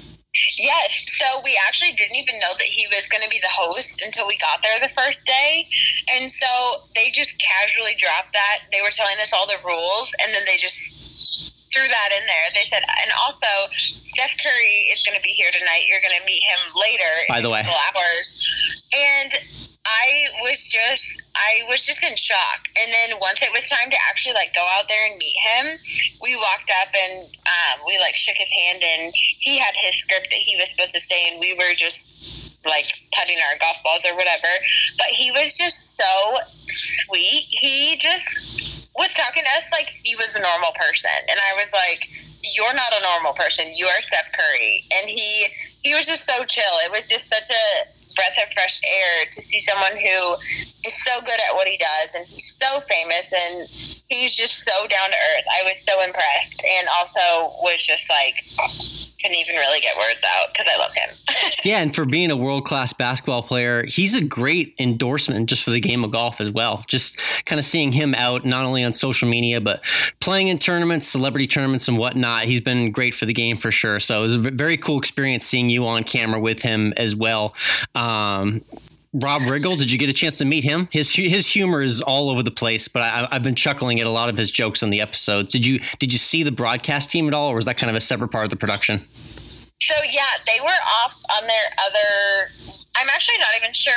Yes, so we actually didn't even know that he was going to be the host until we got there the first day, and so they just casually dropped that. They were telling us all the rules, and then they just threw that in there. They said, and also, Steph Curry is going to be here tonight. You're going to meet him later. By the way. In a couple hours. And I was just, I was just in shock. And then once it was time to actually like go out there and meet him, we walked up and um, we like shook his hand, and he had his script that he was supposed to say, and we were just like putting our golf balls or whatever. But he was just so sweet. He just was talking to us like he was a normal person. And I was like, you're not a normal person. You are Steph Curry. And he, he was just so chill. It was just such a breath of fresh air to see someone who is so good at what he does, and he's so famous, and he's just so down to earth. I was so impressed, and also was just like, couldn't even really get words out because I love him. Yeah, and for being a world-class basketball player, he's a great endorsement just for the game of golf as well. Just kind of seeing him out, not only on social media, but playing in tournaments, celebrity tournaments and whatnot. He's been great for the game for sure. So it was a very cool experience seeing you on camera with him as well. Um, Rob Riggle, did you get a chance to meet him? His his humor is all over the place, but I, I've been chuckling at a lot of his jokes on the episodes. Did you did you see the broadcast team at all, or was that kind of a separate part of the production? So yeah, they were off on their other. I'm actually not even sure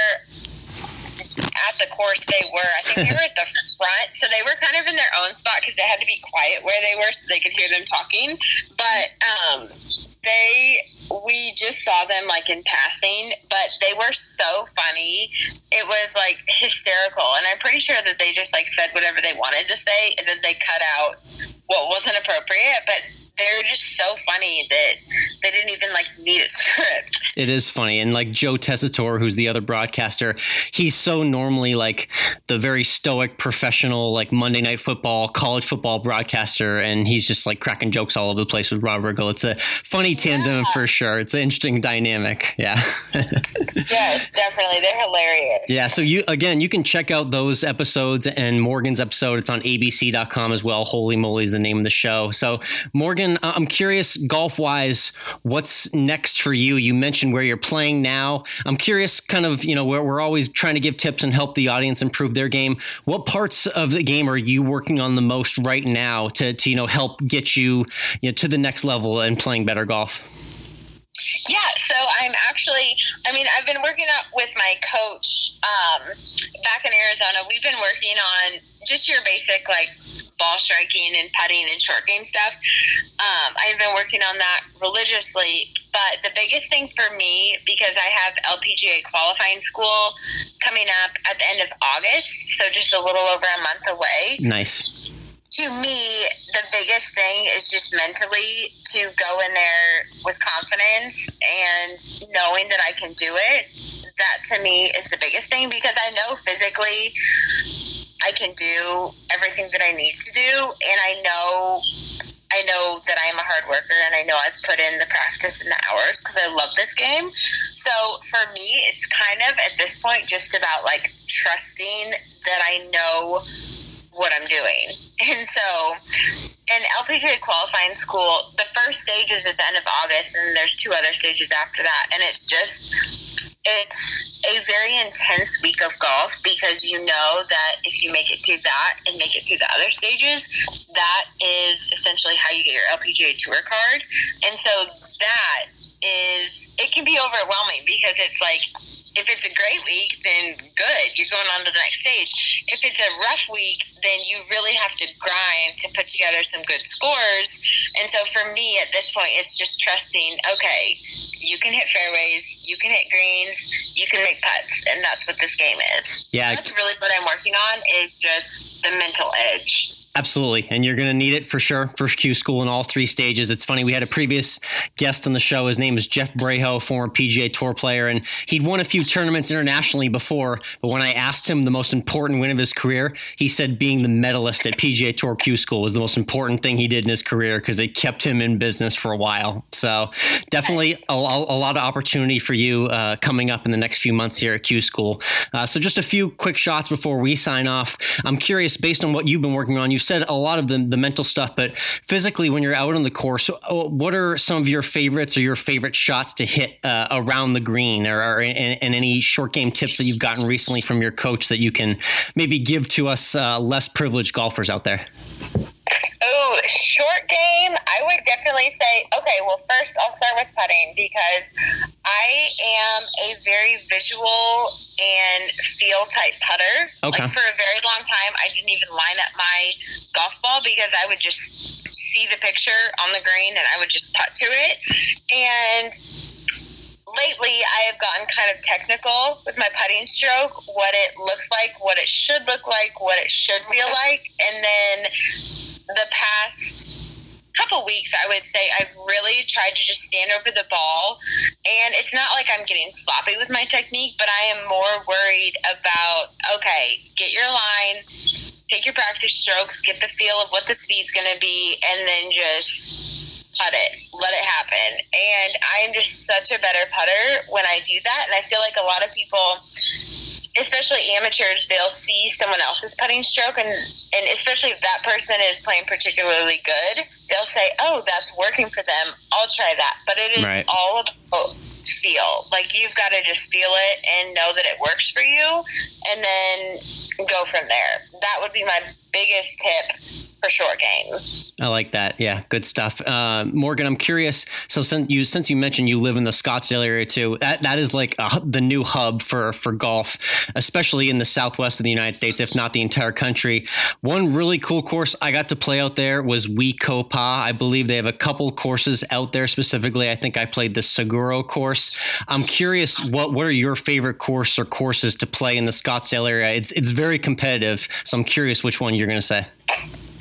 where at the course they were. I think they were at the front, so they were kind of in their own spot because they had to be quiet where they were so they could hear them talking. But um, they. We just saw them like in passing, but they were so funny. It was like hysterical, and I'm pretty sure that they just like said whatever they wanted to say, and then they cut out what wasn't appropriate. But they're just so funny that they didn't even like need a script. It is funny. And like Joe Tessitore, who's the other broadcaster, he's so normally like the very stoic professional, like Monday Night Football, college football broadcaster. And he's just like cracking jokes all over the place with Rob Riggle. It's a funny tandem yeah. for sure. It's an interesting dynamic. Yeah. Yes, definitely. They're hilarious. Yeah. So you, again, you can check out those episodes and Morgan's episode. It's on A B C dot com as well. Holy Moly is the name of the show. So Morgan, I'm curious, golf wise, what's next for you? You mentioned where you're playing now. I'm curious kind of, you know, where we're always trying to give tips and help the audience improve their game. What parts of the game are you working on the most right now to, to you know, help get you, you know, to the next level and playing better golf? Yeah, so I'm actually, I mean, I've been working up with my coach um, back in Arizona. We've been working on just your basic, like, ball striking and putting and short game stuff. Um, I've been working on that religiously, but the biggest thing for me, because I have L P G A qualifying school coming up at the end of August, so just a little over a month away. Nice. To me, the biggest thing is just mentally to go in there with confidence and knowing that I can do it. That to me is the biggest thing, because I know physically I can do everything that I need to do, and I know I know that I am a hard worker, and I know I've put in the practice and the hours because I love this game. So for me, it's kind of at this point just about like trusting that I know what I'm doing. And so in L P G A qualifying school, the first stage is at the end of August, and there's two other stages after that. And it's just, it's a very intense week of golf, because you know that if you make it through that and make it through the other stages, that is essentially how you get your L P G A Tour card. And so that is, it can be overwhelming, because it's like, if it's a great week, then good, you're going on to the next stage. If it's a rough week, then you really have to grind to put together some good scores. And so for me at this point, it's just trusting, okay, you can hit fairways, you can hit greens, you can make putts, and that's what this game is. Yeah, that's really what I'm working on, is just the mental edge. Absolutely. And you're going to need it for sure for Q School in all three stages. It's funny. We had a previous guest on the show. His name is Jeff Brejo, former P G A Tour player, and he'd won a few tournaments internationally before. But when I asked him the most important win of his career, he said being the medalist at P G A Tour Q School was the most important thing he did in his career, because it kept him in business for a while. So definitely a, a lot of opportunity for you uh, coming up in the next few months here at Q School. Uh, so just a few quick shots before we sign off. I'm curious, based on what you've been working on, you've said a lot of the, the mental stuff, but physically when you're out on the course, what are some of your favorites or your favorite shots to hit uh, around the green, or, or and, and any short game tips that you've gotten recently from your coach that you can maybe give to us uh, less privileged golfers out there? Oh, short game, I would definitely say, okay, well, first I'll start with putting, because I am a very visual and feel type putter. Okay. Like for a very long time, I didn't even line up my golf ball, because I would just see the picture on the green and I would just putt to it. And lately, I have gotten kind of technical with my putting stroke, what it looks like, what it should look like, what it should feel like. And then the past couple weeks, I would say I've really tried to just stand over the ball. And it's not like I'm getting sloppy with my technique, but I am more worried about, okay, get your line, take your practice strokes, get the feel of what the speed's going to be, and then just putt it, let it happen. And I'm just such a better putter when I do that. And I feel like a lot of people, especially amateurs, they'll see someone else's putting stroke, and, and especially if that person is playing particularly good, they'll say, oh, that's working for them, I'll try that. But it is right. all about feel. Like, you've got to just feel it and know that it works for you, and then go from there. That would be my biggest tip for short games. I like that. Yeah, good stuff. Uh, Morgan, I'm curious. So since you since you mentioned you live in the Scottsdale area too, that that is like a, the new hub for for golf, especially in the southwest of the United States, if not the entire country. One really cool course I got to play out there was Wekopa. I believe they have a couple courses out there specifically. I think I played the Seguro course. I'm curious, what what are your favorite course or courses to play in the Scottsdale area? It's it's very competitive, so I'm curious which one you're going to say. Oh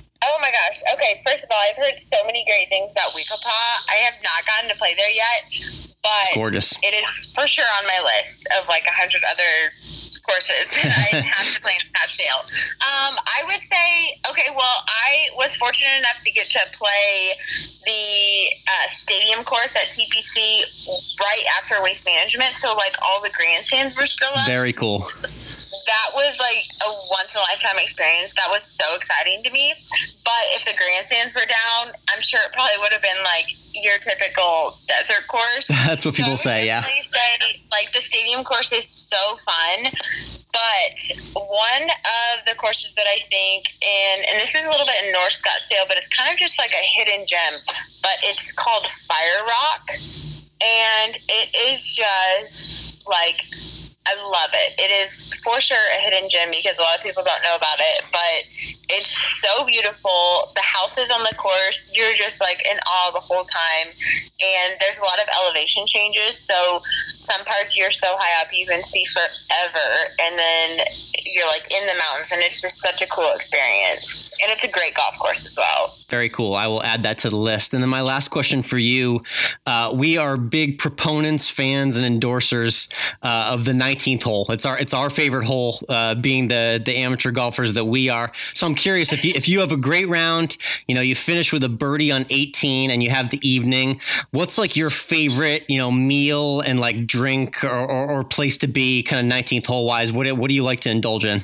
my gosh. Okay, first of all, I've heard so many great things about Weekapaw. I have not gotten to play there yet, but it's gorgeous. It is for sure on my list of like a hundred other courses that I have to play in Scottsdale. Um, I would say, okay, well, I was fortunate enough to get to play the uh, stadium course at T P C right after Waste Management, so like all the grandstands were still up. Very cool. That was like a once-in-a-lifetime experience. That was so exciting to me. But if the grandstands were down, I'm sure it probably would have been like your typical desert course. That's what people so say, yeah. Say, like, the stadium course is so fun. But one of the courses that I think, in, and this is a little bit in North Scottsdale, but it's kind of just like a hidden gem, but it's called Fire Rock. And it is just like, I love it. It is for sure a hidden gem because a lot of people don't know about it, but it's so beautiful. The houses on the course, you're just like in awe the whole time. And there's a lot of elevation changes. So some parts you're so high up you can see forever. And then you're like in the mountains, and it's just such a cool experience. And it's a great golf course as well. Very cool. I will add that to the list. And then my last question for you. Uh, we are big proponents, fans, and endorsers uh, of the nineteenth hole. It's our it's our favorite hole, uh, being the the amateur golfers that we are. So I'm curious if you if you have a great round, you know, you finish with a birdie on eighteen and you have the evening. What's like your favorite, you know, meal and like drink or, or, or place to be kind of nineteenth hole wise? What what do you like to indulge in?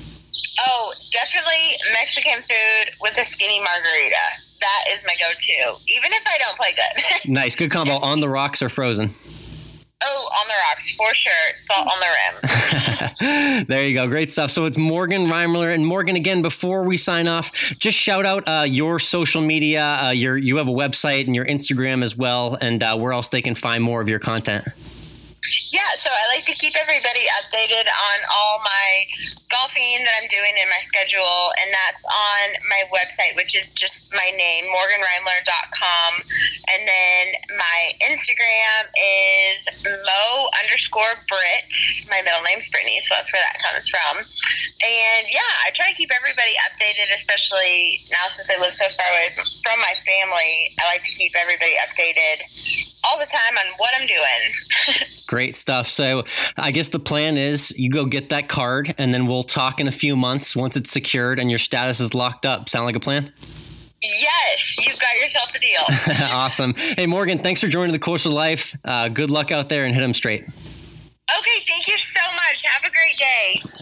Oh, definitely Mexican food with a skinny margarita. That is my go-to, even if I don't play good. Nice. Good combo. On the rocks or frozen? Oh, on the rocks, for sure. Salt on the rim. There you go. Great stuff. So it's Morgan Reimler. And Morgan, again, before we sign off, just shout out uh, your social media. Uh, your You have a website and your Instagram as well, and uh, where else they can find more of your content. Yeah, so I like to keep everybody updated on all my golfing that I'm doing in my schedule, and that's on my website, which is just my name, morgan reimler dot com. And then my Instagram is mo underscore Brit. My middle name's Brittany, so that's where that comes from. And yeah, I try to keep everybody updated, especially now since I live so far away from my family. I like to keep everybody updated all the time on what I'm doing. Great stuff. So I guess the plan is you go get that card, and then we'll talk in a few months once it's secured and your status is locked up. Sound like a plan? Yes, you've got yourself a deal. Awesome. Hey, Morgan, thanks for joining the Course of Life. Uh, good luck out there and hit them straight. Okay, thank you so much. Have a great day.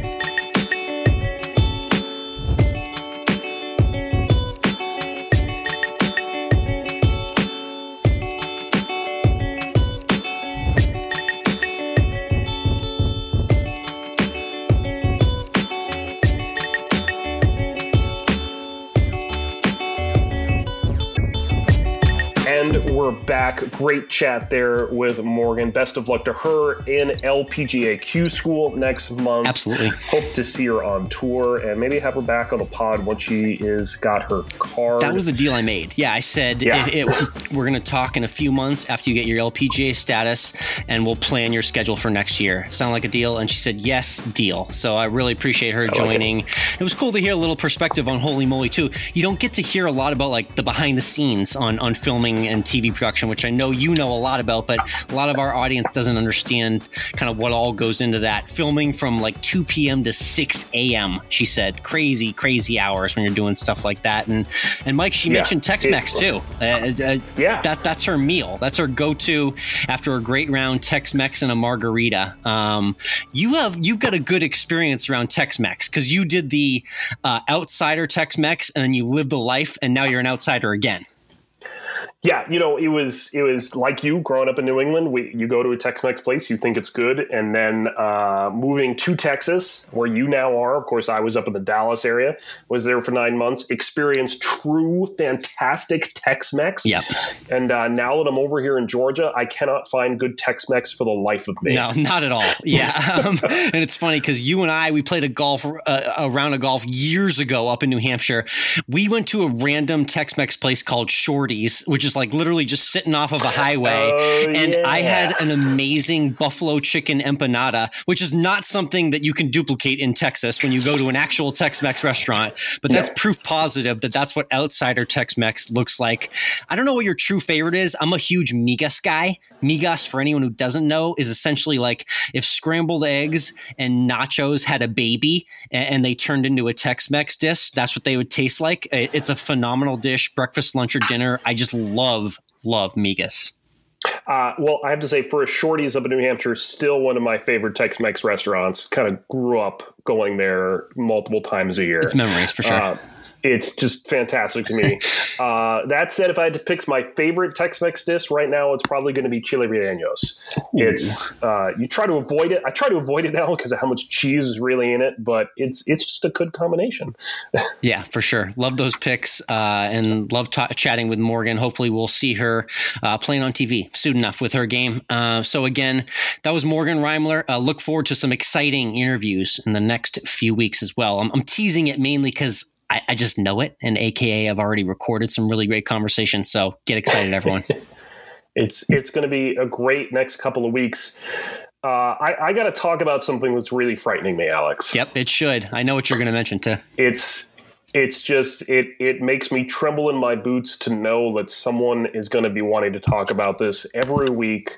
And we're back. Great chat there with Morgan. Best of luck to her in L P G A Q school next month. Absolutely. Hope to see her on tour and maybe have her back on the pod once she is got her card. That was the deal I made. Yeah, I said yeah. it, it, we're going to talk in a few months after you get your L P G A status, and we'll plan your schedule for next year. Sound like a deal? And she said, yes, deal. So I really appreciate her I joining. Like it. it was cool to hear a little perspective on Holy Moly, too. You don't get to hear a lot about like the behind the scenes on, on filming and T V production, which I know you know a lot about, but a lot of our audience doesn't understand kind of what all goes into that. Filming from like two p.m. to six a.m., she said. Crazy, crazy hours when you're doing stuff like that. And and Mike, she yeah, mentioned Tex-Mex too. Uh, uh, yeah. That, that's her meal. That's her go-to after a great round, Tex-Mex and a margarita. Um, you have, you've got a good experience around Tex-Mex because you did the uh, outsider Tex-Mex and then you lived the life and now you're an outsider again. Yeah, you know, it was it was like you growing up in New England. We, you go to a Tex-Mex place, you think it's good, and then uh, moving to Texas, where you now are. Of course, I was up in the Dallas area, was there for nine months, experienced true, fantastic Tex-Mex. Yep. And uh, now that I'm over here in Georgia, I cannot find good Tex-Mex for the life of me. No, not at all. Yeah, um, and it's funny because you and I, we played a golf uh, a round of golf years ago up in New Hampshire. We went to a random Tex-Mex place called Shorty's, which is just like literally just sitting off of a highway. Oh, and yeah. I had an amazing buffalo chicken empanada, which is not something that you can duplicate in Texas when you go to an actual Tex-Mex restaurant. But that's No. proof positive that that's what outsider Tex-Mex looks like. I don't know what your true favorite is. I'm a huge migas guy. Migas, for anyone who doesn't know, is essentially like if scrambled eggs and nachos had a baby and, and they turned into a Tex-Mex dish, that's what they would taste like. It, it's a phenomenal dish, breakfast, lunch, or dinner. I just love, love migas. Uh, well, I have to say, for a Shorty's up in New Hampshire, still one of my favorite Tex-Mex restaurants. Kind of grew up going there multiple times a year. It's memories for sure. Uh, it's just fantastic to me. uh, that said, if I had to pick my favorite Tex-Mex dish right now, it's probably going to be chile rellenos. It's uh, you try to avoid it. I try to avoid it now because of how much cheese is really in it, but it's it's just a good combination. Yeah, for sure. Love those picks uh, and love ta- chatting with Morgan. Hopefully we'll see her uh, playing on T V soon enough with her game. Uh, so again, that was Morgan Reimler. Uh, look forward to some exciting interviews in the next few weeks as well. I'm, I'm teasing it mainly because I, I just know it, and A K A I've already recorded some really great conversations. So get excited, everyone. It's it's going to be a great next couple of weeks. Uh, I, I got to talk about something that's really frightening me, Alex. Yep, it should. I know what you're going to mention too. It's it's just it it makes me tremble in my boots to know that someone is going to be wanting to talk about this every week,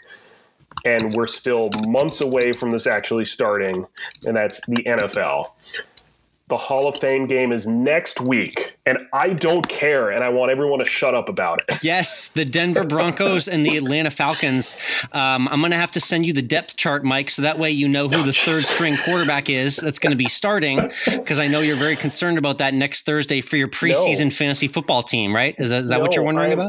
and we're still months away from this actually starting, and that's the N F L. The Hall of Fame game is next week, and I don't care, and I want everyone to shut up about it. Yes, the Denver Broncos and the Atlanta Falcons. Um, I'm going to have to send you the depth chart, Mike, so that way you know who the third string quarterback is that's going to be starting, because I know you're very concerned about that next Thursday for your preseason no. fantasy football team, right? Is that, is that no, what you're wondering I'm, about?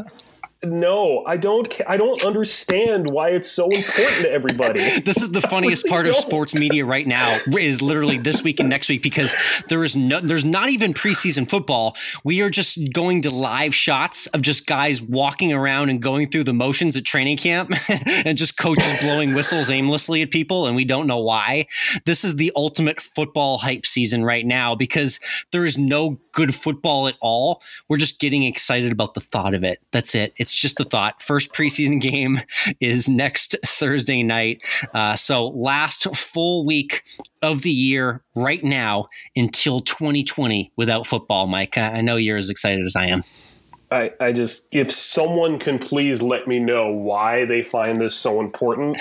No, I don't. I don't understand why it's so important to everybody. This is the funniest really part don't. of sports media right now is literally this week and next week, because there is no, there's not even preseason football. We are just going to live shots of just guys walking around and going through the motions at training camp and just coaches blowing whistles aimlessly at people. And we don't know why. This is the ultimate football hype season right now because there is no good football at all. We're just getting excited about the thought of it. That's it. It's just the thought. First preseason game is next Thursday night. Uh, so last full week of the year right now until twenty twenty without football, Mike. I know you're as excited as I am. I, I just, if someone can please let me know why they find this so important.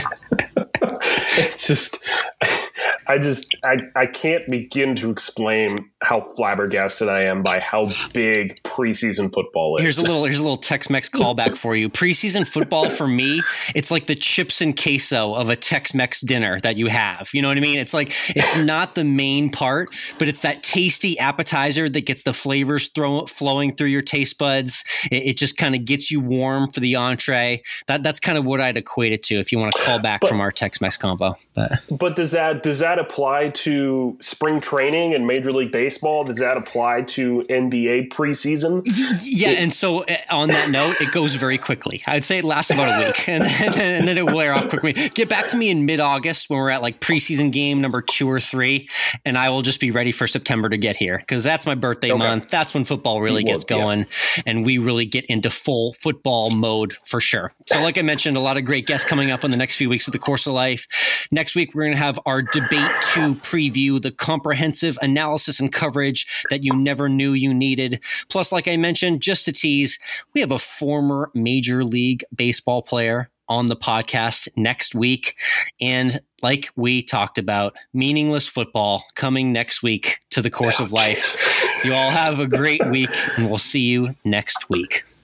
It's just, I just, I, I can't begin to explain how flabbergasted I am by how big preseason football is. Here's a little, here's a little Tex-Mex callback for you. Preseason football for me, it's like the chips and queso of a Tex-Mex dinner that you have. You know what I mean? It's like, it's not the main part, but it's that tasty appetizer that gets the flavors throw, flowing through your taste buds. It, it just kind of gets you warm for the entree. That that's kind of what I'd equate it to if you want to call back but, from our Tex-Mex combo. But, but does that does that apply to spring training and Major League Baseball? Does that apply to N B A preseason? Yeah, it, and so on that note, it goes very quickly. I'd say it lasts about a week, and then, and then it will wear off quickly. Get back to me in mid-August when we're at like preseason game number two or three, and I will just be ready for September to get here because that's my birthday okay. month. That's when football really gets going, yeah. and we really get into full football mode for sure. So like I mentioned, a lot of great guests coming up on the next few weeks of the Course of Life. Next week, we're going to have our Debate two preview, the comprehensive analysis and coverage that you never knew you needed. Plus, like I mentioned, just to tease, we have a former Major League Baseball player on the podcast next week. And like we talked about, meaningless football coming next week to the Course oh, of Life. You all have a great week, and we'll see you next week.